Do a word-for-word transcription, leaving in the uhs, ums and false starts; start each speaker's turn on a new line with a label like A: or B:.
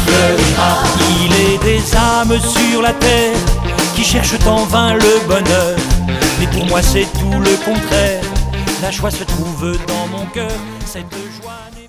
A: fleurira.
B: Il est des âmes sur la terre qui cherchent en vain le bonheur, mais pour moi c'est tout le contraire. La joie se trouve dans mon cœur, cette joie n'est